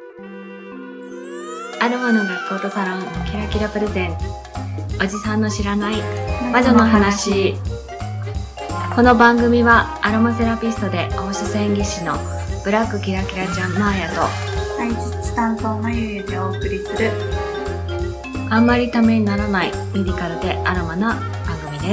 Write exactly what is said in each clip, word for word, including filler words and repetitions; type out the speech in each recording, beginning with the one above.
アロマの学校とサロンキラキラプレゼンツおじさんの知らない魔女の話。この番組はアロマセラピストで放射線技師のブラックキラキラちゃんマーヤと配置担当のゆゆでお送りするあんまりためにならないメディカルでアロマな番組です。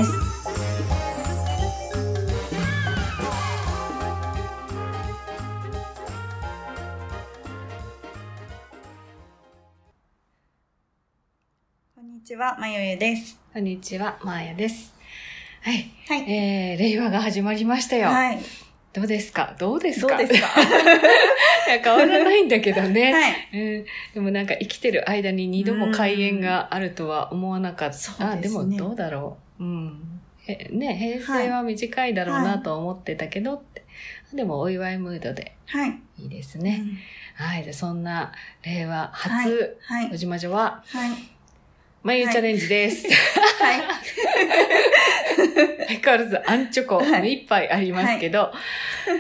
こんにちは、まゆゆです。 こんにちは、マーヤです。はい、 はい、 えー、令和が始まりましたよ。 はい。 どうですかどうですかどうですかいや変わらないんだけどね、 はいうん。でもなんか生きてる間に二度も開演があるとは思わなかった。 そうですね。 あ、でもどうだろう。うん。えね、平成は短いだろうなと思ってたけどって。はい、でもお祝いムードで。 はい。 いいですね。うん、はい。で、そんな令和初、 はいはい、 おじまじょは、 はい。 まゆチャレンジです。 はい。 相変わらずアンチョコ目いっぱいありますけど、はい、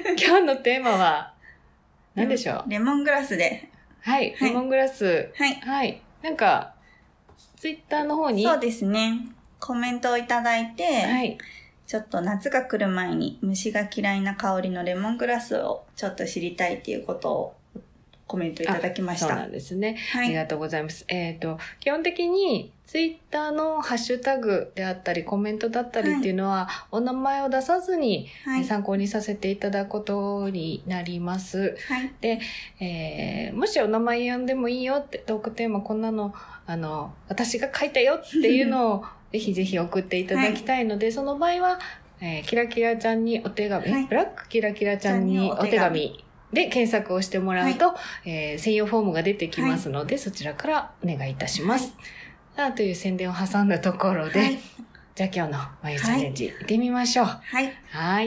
今日のテーマは何でしょう？ レモングラスで。 はい、レモングラス。 はい。 はい。なんか、ツイッターの方に。 そうですね。コメントをいただいて、 はい。 ちょっと夏が来る前に虫が嫌いな香りのレモングラスをちょっと知りたいっていうことをコメントいただきました。 そうなんですね。はい。ありがとうございます。えっと、基本的にツイッターのハッシュタグであったりコメントだったりっていうのは、はい、お名前を出さずに、はい、参考にさせていただくことになります。はい。で、えー、もしお名前呼んでもいいよって、トークテーマこんなの、あの、私が書いたよっていうのをぜひぜひ送っていただきたいので、はい、その場合は、えー、キラキラちゃんにお手紙、はい、ブラックキラキラちゃんにお手紙で検索をしてもらうと、はい、えー、専用フォームが出てきますので、はい、そちらからお願いいたします。はい、という宣伝を挟んだところで、はい、じゃあ今日のまゆチャレンジ、はい、行ってみましょう。 はい。 はい。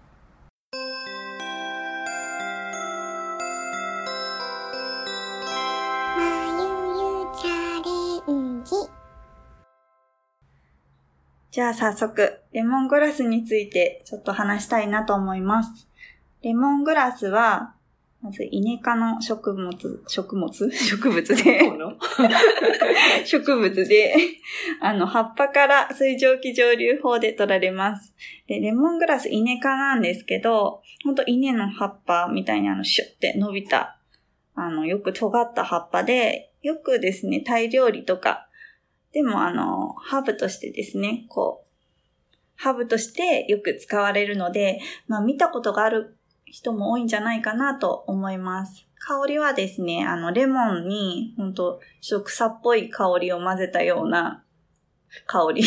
じゃあ早速、レモングラスについてちょっと話したいなと思います。レモングラスは、まずイネ科の植物、植物植物で、植物で、あの、葉っぱから水蒸気蒸留法で取られます。で、レモングラスイネ科なんですけど、ほんと稲の葉っぱみたいにあの、シュッて伸びた、あの、よく尖った葉っぱで、よくですね、タイ料理とか、でもあの、ハーブとしてですね、こう、ハーブとしてよく使われるので、まあ見たことがある人も多いんじゃないかなと思います。香りはですね、あの、レモンに、ほんと、ちょっと草っぽい香りを混ぜたような香り。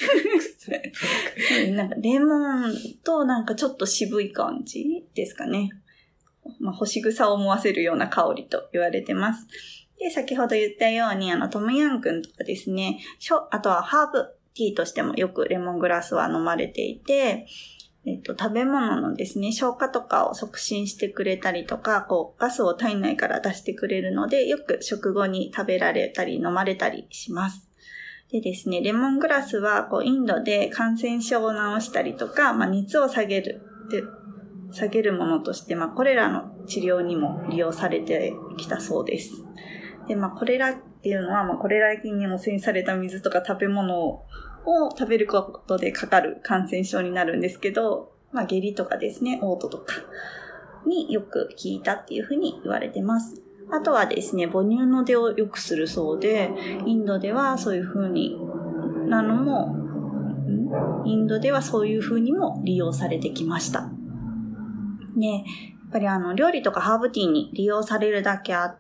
なんかレモンとなんかちょっと渋い感じですかね。まあ、干し草を思わせるような香りと言われてます。で、先ほど言ったように、あの、トムヤンクンとかですね、あとはハーブティーとしてもよくレモングラスは飲まれていて、えっと、食べ物のですね、消化とかを促進してくれたりとか、こう、ガスを体内から出してくれるので、よく食後に食べられたり飲まれたりします。でですね、レモングラスは、こう、インドで感染症を治したりとか、まあ、熱を下げる、で、下げるものとして、まあ、これらの治療にも利用されてきたそうです。で、まあ、これらっていうのは、まあ、これら菌に汚染された水とか食べ物をを食べることでかかる感染症になるんですけど、まあ下痢とかですね、嘔吐とかによく効いたっていうふうに言われてます。あとはですね、母乳の出を良くするそうで、インドではそういうふうになのも、インドではそういうふうにも利用されてきました。で、やっぱりあの料理とかハーブティーに利用されるだけあって、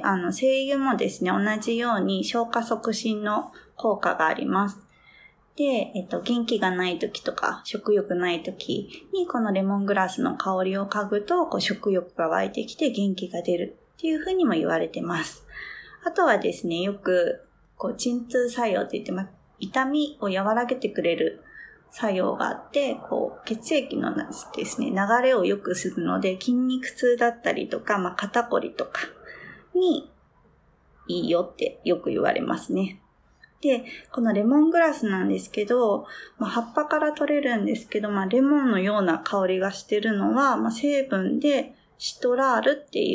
あの精油もですね、同じように消化促進の効果があります。で、えっと、元気がない時とか、食欲ない時に、このレモングラスの香りを嗅ぐと、こう食欲が湧いてきて元気が出るっていうふうにも言われてます。あとはですね、よく、こう、鎮痛作用って言って、ま、痛みを和らげてくれる作用があって、こう、血液のですね、流れを良くするので、筋肉痛だったりとか、まあ、肩こりとかにいいよってよく言われますね。で、このレモングラスなんですけど、まあ、葉っぱから取れるんですけど、まあ、レモンのような香りがしてるのは、まあ、成分でシトラールっていう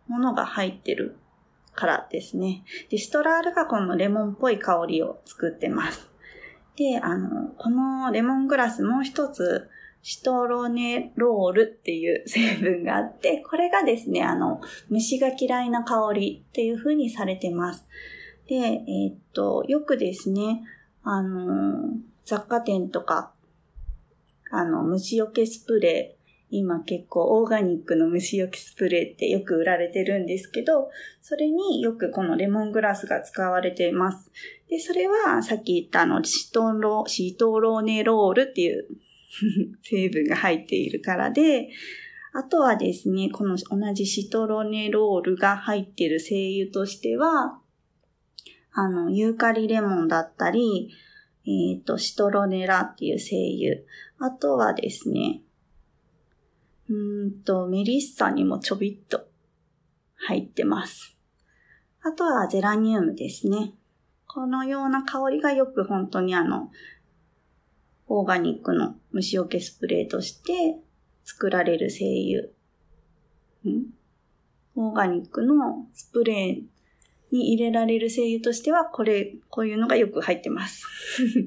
ものが入ってるからですね。で、シトラールがこのレモンっぽい香りを作ってます。で、あの、このレモングラスもう一つ、シトロネロールっていう成分があって、これがですね、あの、虫が嫌いな香りっていう風にされてます。で、えー、っと、よくですね、あの、雑貨店とか、あの、虫除けスプレー、今結構オーガニックの虫除けスプレーってよく売られてるんですけど、それによくこのレモングラスが使われています。で、それはさっき言ったあの、シトロ、シトロネロールっていう成分が入っているからで、あとはですね、この同じシトロネロールが入っている精油としては、あの、ユーカリレモンだったり、えっと、シトロネラっていう精油。あとはですね、うーんと、メリッサにもちょびっと入ってます。あとはゼラニウムですね。このような香りがよく本当にあの、オーガニックの虫除けスプレーとして作られる精油。んオーガニックのスプレーに入れられる精油としては、これ、こういうのがよく入ってます。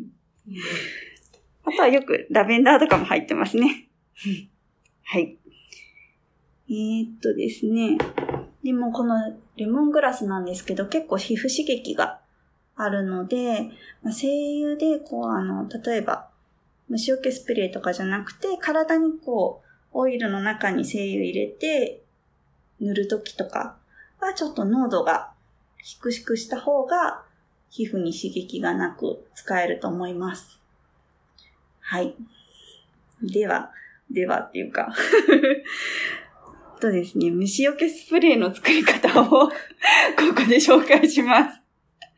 あとはよくラベンダーとかも入ってますね。はい。えー、っとですね。でもこのレモングラスなんですけど、結構皮膚刺激があるので、まあ、精油でこうあの、例えば虫除けスプレーとかじゃなくて、体にこう、オイルの中に精油入れて塗るときとかはちょっと濃度が低くした方が皮膚に刺激がなく使えると思います。はい。では、ではっていうかとですね、虫除けスプレーの作り方をここで紹介します。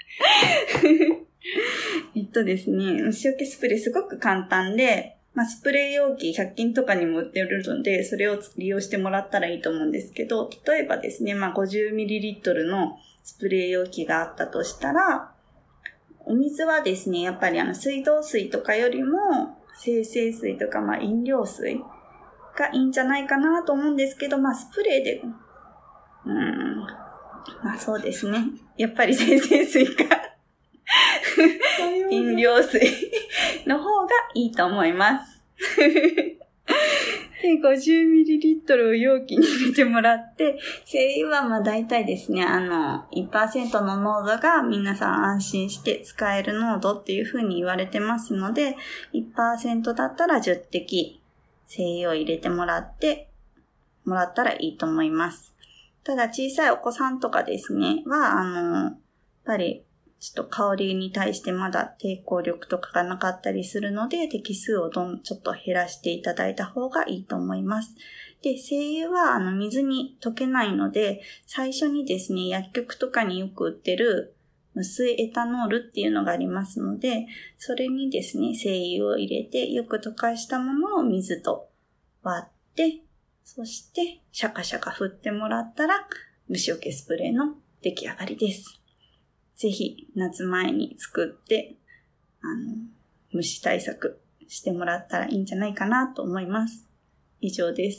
えっとですね、虫除けスプレーすごく簡単で、まあ、スプレー容器ひゃく均とかにも売ってるので、それを利用してもらったらいいと思うんですけど、例えばですね、まあ、ごじゅうミリリットル のスプレー容器があったとしたら、お水はですね、やっぱりあの水道水とかよりも精製水とかまあ飲料水がいいんじゃないかなと思うんですけど、まあスプレーで、うーん、まあそうですね。やっぱり精製水か飲料水の方がいいと思います。で、ごじゅうミリリットル を容器に入れてもらって、精油はまあ大体ですね、あの、いちパーセント の濃度が皆さん安心して使える濃度っていう風に言われてますので、いちパーセント だったらじゅってき精油を入れてもらって、もらったらいいと思います。ただ小さいお子さんとかですね、は、あの、やっぱり、ちょっと香りに対してまだ抵抗力とかがなかったりするので、滴数をどんちょっと減らしていただいた方がいいと思います。で、精油はあの水に溶けないので、最初にですね、薬局とかによく売ってる無水エタノールっていうのがありますので、それにですね、精油を入れてよく溶かしたものを水と割って、そしてシャカシャカ振ってもらったら、虫除けスプレーの出来上がりです。ぜひ夏前に作って、あの、虫対策してもらったらいいんじゃないかなと思います。以上です。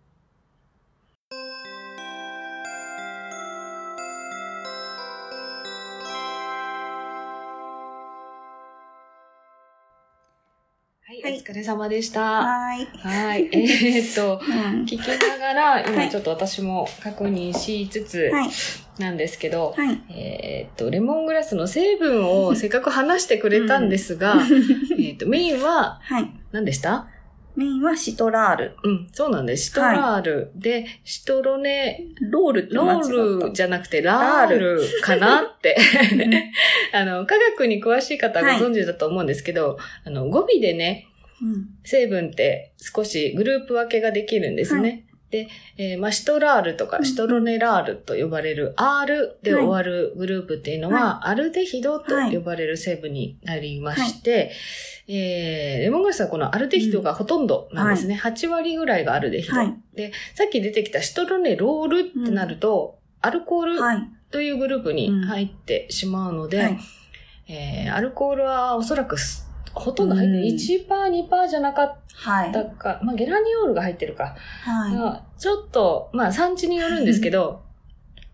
はい、お疲れ様でした。 はい。 はい。えー、っと、うん、聞きながら、今ちょっと私も確認しつつなんですけど、はい、えー、っと、レモングラスの成分をせっかく話してくれたんですが、うん、えー、っと、メインは、何でした？ メインはシトラール。 うん、そうなんです。シトラール。はい、で、シトロネ、 ロールってロールじゃなくてラールかなって。あの、科学に詳しい方はご存知だと思うんですけど、はい、あの、語尾でね、うん、成分って少しグループ分けができるんですね。はい、で、えー、まあ、シトラールとかシトロネラールと呼ばれる R で終わるグループっていうのは、はい、アルデヒドと呼ばれる成分になりまして、はい、えー、レモングラスはこのアルデヒドがほとんどなんですね。うん、はい、はちわりぐらいがアルデヒド。はい、で、さっき出てきたシトロネロールってなると、うん、アルコールというグループに入ってしまうので、はい、えー、アルコールはおそらくほとんど入ってる。うん、いちパーセント、にパーセント じゃなかったか。はい、まあ、ゲラニオールが入ってるか。はい、ちょっと、まあ、産地によるんですけど、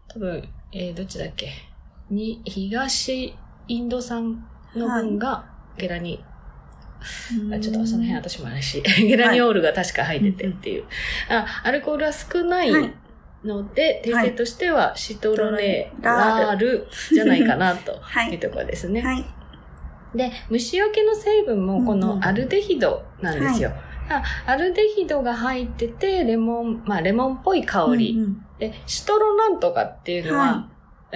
多分、えー、どっちだっけに、東インド産の分がゲラニ、はい、あちょっとその辺私も怪しい。ゲラニオールが確か入っててっていう。はい、あアルコールは少ないので、訂、はい、正としてはシトロネラールじゃないかなというところですね。はいはい、で、虫除けの成分もこのアルデヒドなんですよ。うんうんはい、アルデヒドが入ってて、レモン、まあレモンっぽい香り。うんうん、で、シトロなんとかっていうのは、はい、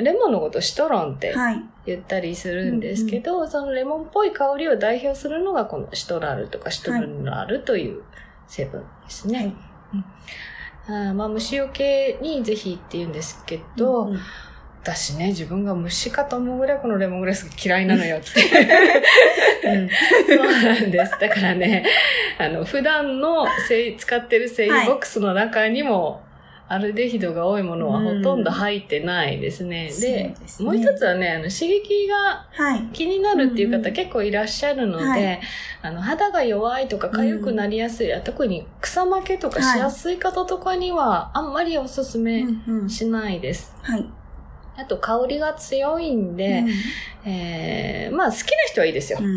レモンのことシトロンって言ったりするんですけど、はいうんうん、そのレモンっぽい香りを代表するのがこのシトラールとかシトルニラールという成分ですね。はいうんあまあ虫除けにぜひって言うんですけど、うんうん私ね、自分が虫かと思うぐらいこのレモングラスが嫌いなのよって、うん。そうなんです。だからね、あの、普段の使ってる精油ボックスの中にも、アルデヒドが多いものはほとんど入ってないですね。うん、で, で、ね、もう一つはね、あの刺激が気になるっていう方、はい、結構いらっしゃるので、はい、あの肌が弱いとか痒くなりやすい、うん、特に草負けとかしやすい方とかにはあんまりおすすめしないです。はい、はいあと香りが強いんで、うんえー、まあ好きな人はいいですよ。うんうん、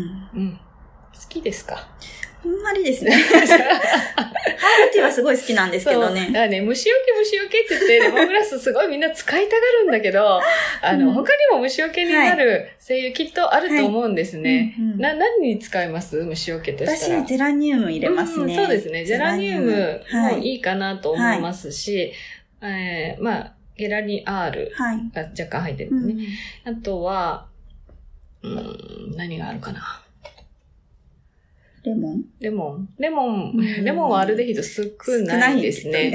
好きですか？ あんまりですね。ハーブティーはすごい好きなんですけどね。 そうだからね、虫除け虫除けって言ってレモングラスすごいみんな使いたがるんだけど、あの、うん、他にも虫除けになる精油きっとあると思うんですね。はいうんうん、な、何に使います？虫除けとしたら。 私、ゼラニウム入れますね。 うん、そうですね。ゼラニウムもいいかなと思いますし、はいえー、まあ、ゲラニアールが若干入ってるんですね。はいうん、あとは、うん、何があるかな。 レモンレモンレモン、うん、レモンはアルデヒド少ないですね。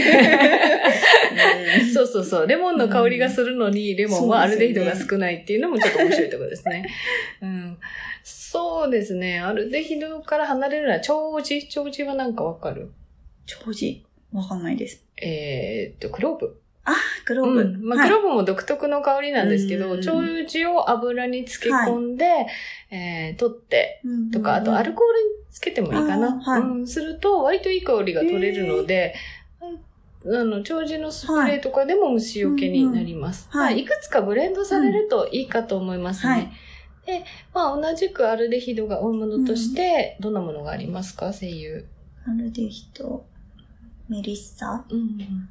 そうそうそう。レモンの香りがするのに、レモンはアルデヒドが少ないっていうのもちょっと面白いところですね。うん、そうですね。アルデヒドから離れるのは、長寿長寿はなんかわかる？ 長寿わかんないです。 えーっと、クローブ。 あ、クローブ。 うんまあはい、クローブも独特の香りなんですけど、長寿を油に漬け込んで、はいえー、取ってとか、あとアルコールにつけてもいいかな。はい、うん、すると割といい香りが取れるので、あの、長寿のスプレーとかでも虫除けになります。はい、まあ、いくつかブレンドされるといいかと思いますね。はいで、まあ同じくアルデヒドが多いものとして、どんなものがありますか、精油？ アルデヒド、メリッサ、うん、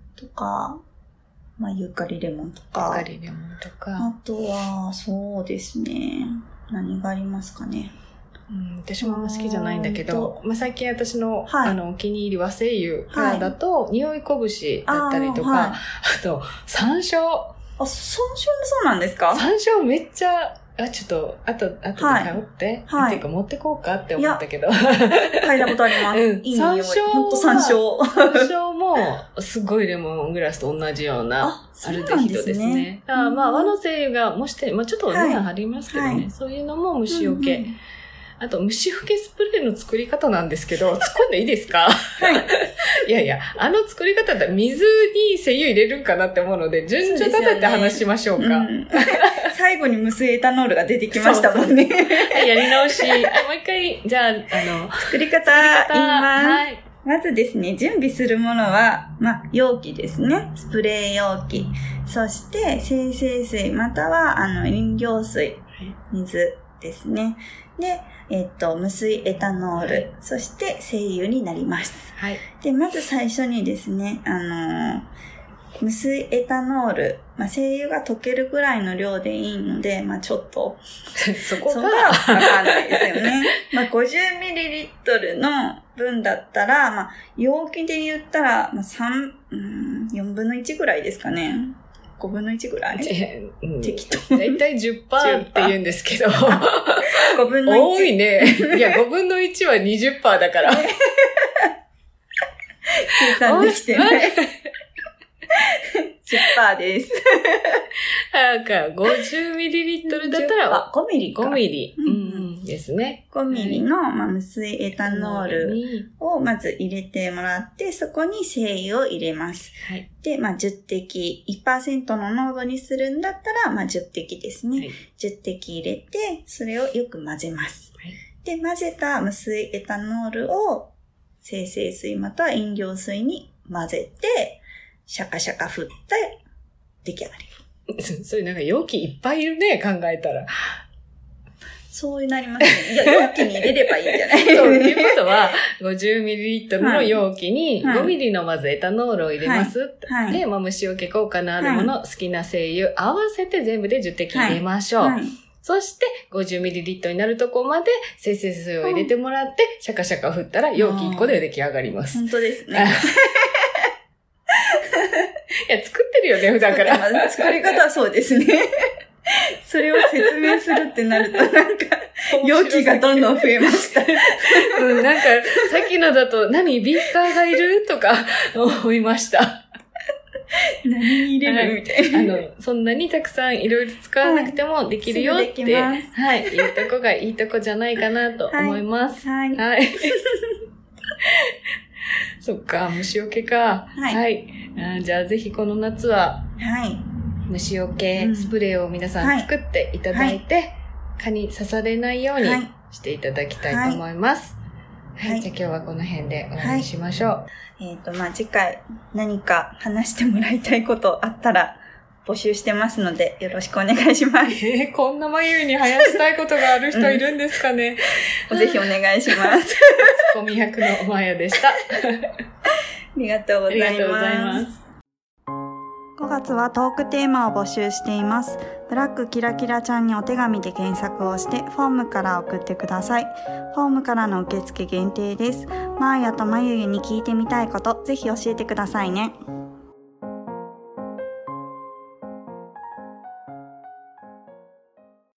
とか、まあ、ユーカリレモンとか。 ユーカリレモンとか。 あとは、そうですね。何がありますかね。 うん、私もあんま好きじゃないんだけど、まあ、最近私の、はい、あの、お気に入りは精油からだと、はい、匂いこぶしだったりとか、あ、はい、あと、山椒。 あ、山椒もそうなんですか？ 山椒めっちゃ、あ、ちょっと、あと、あとで買おうって、はい、っていうか持ってこうかって思ったけど。 嗅いだことあります。うん、いい匂い。山椒ほんと山椒。 山椒も、すごいレモングラスと同じような、アルデヒドですね。ああまあ、和の精油が、もして、まあちょっとお値段張りますけどね、はい、そういうのも虫除け。うんうんあと、虫除けスプレーの作り方なんですけど、突っ込んでいいですか？はい。いやいや、あの作り方だったら水に精油入れるんかなって思うので、順序立てて話しましょうか。うねうん、 最後に無水エタノールが出てきましたもんね。そうそうはい、やり直し。もう一回、じゃあ、あの、 作り方言います。はい。まずですね、準備するものは、まあ、容器ですね。スプレー容器。そして、精製水、または、あの、飲料水、水ですね。で、えっと、無水エタノール、はい、そして精油になります。はい。で、まず最初にですね、あのー、無水エタノール、まあ、精油が溶けるぐらいの量でいいので、まあ、ちょっと、 そこがわかんないですよね。まあ、ごじゅうミリリットルの分だったら、まあ、容器で言ったら、まあ、さん、うん、よんぶんのいちぐらいですかね。ごぶんのいちぐらい、うん、適当。 だいたい じゅっパーセント って言うんですけど。 ごぶんのいち。 多いね。いや、ごぶんのいちは にじゅっパーセント だから。計算できてね。じゅっパーセント です。 なんか、ごじゅうミリリットル だったら、 ごミリか。 ごミリ。うん、ですね。 ごミリの、まあ、無水エタノールをまず入れてもらって、そこに精油を入れます。はい、で、まあ、じゅってき、いちパーセント の濃度にするんだったら、まあ、じゅってきですね。はい、じゅってき入れて、それをよく混ぜます。はい、で、混ぜた無水エタノールを、精製水または飲料水に混ぜて、シャカシャカ振って、っ出来上がり。 それなんか容器いっぱいいるね、考えたら。 そうなりますね。いや、容器に入れればいいんじゃないそう、っていうことは、ごじゅうミリリットル の容器にごミリのまずエタノールを入れます。はいはい、で、まあ、虫除け効果のあるもの、はい、好きな精油合わせて全部でじゅってき入れましょう。はいはい、そして、ごじゅうミリリットル になるとこまで、精製水を入れてもらって、うん、シャカシャカ振ったら容器いっこで出来上がります。 本当ですね。 いや、作ってるよね、普段から。 作り方はそうですね。それを説明するってなると、なんか、容器がどんどん増えました。 うん、なんか、さっきのだと、何、ビーカーがいるとか思いました。 何入れる、はい、みたいな。 あの、そんなにたくさんいろいろ使わなくてもできるよって、はい、はい、いいとこがいいとこじゃないかなと思います。 はい。 はい。はい、そっか、虫除けか。はい。はい、あ、じゃあぜひこの夏は、はい。虫除けスプレーを皆さん作っていただいて、はい、蚊に刺されないようにしていただきたいと思います。はい。はい、じゃあ今日はこの辺で終わりにしましょう。はい、 えっと、まあ、次回何か話してもらいたいことあったら募集してますので、よろしくお願いします。 えー、こんな眉に生やしたいことがある人いるんですかね。 うん、ぜひお願いします。 ツッコミ役のまゆでした。ありがとうございます。ありがとうございます。 ごがつはトークテーマを募集しています。ブラックキラキラちゃんにお手紙で検索をしてフォームから送ってください。フォームからの受付限定です。マーヤとまゆゆに聞いてみたいこと、ぜひ教えてくださいね。